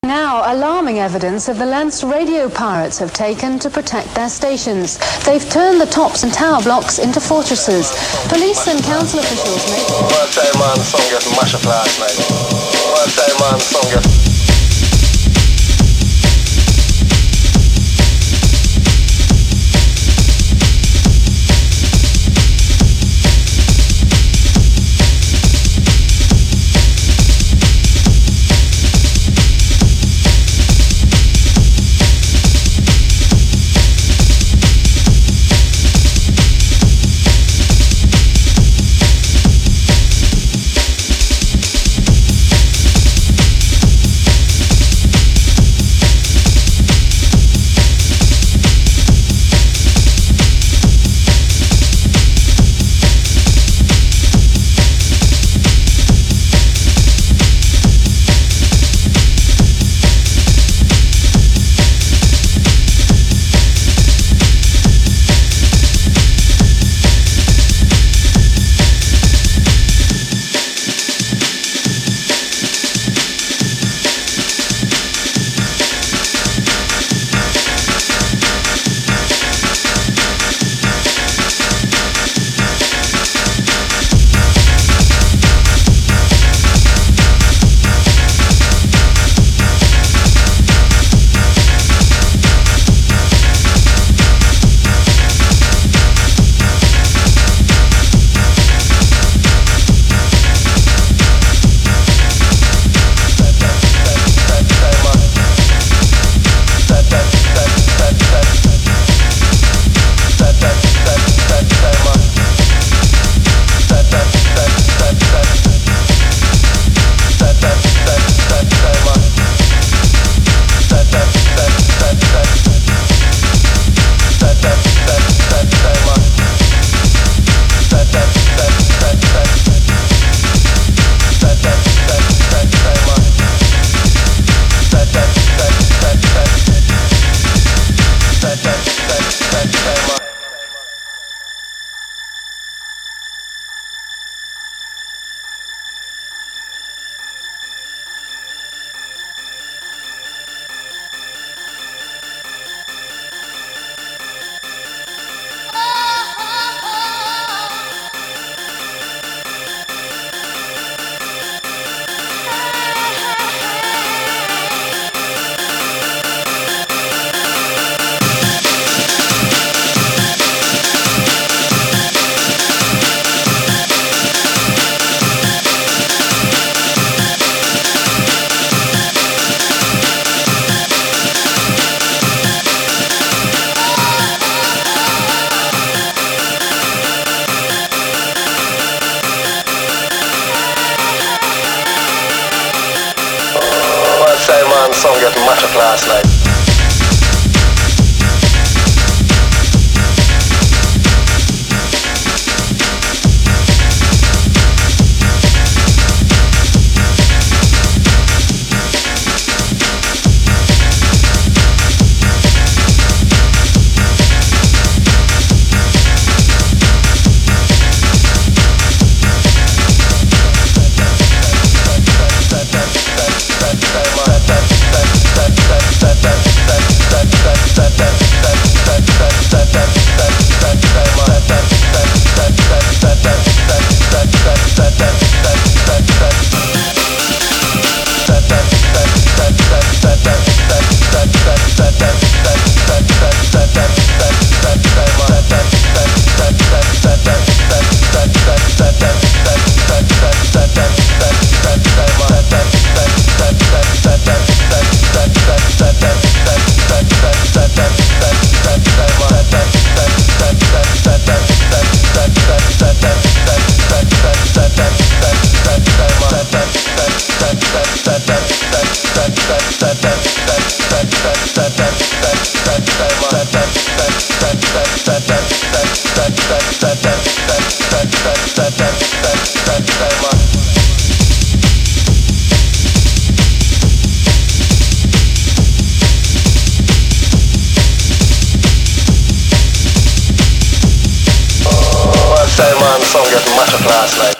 Now, alarming evidence of the lengths radio pirates have taken to protect their stations. They've turned the tops and tower blocks into fortresses. Police and council officials make... One time man, the song gets mashed up last night. One time man, the song gets... The song got mashed up last night. Song got mashed up last night.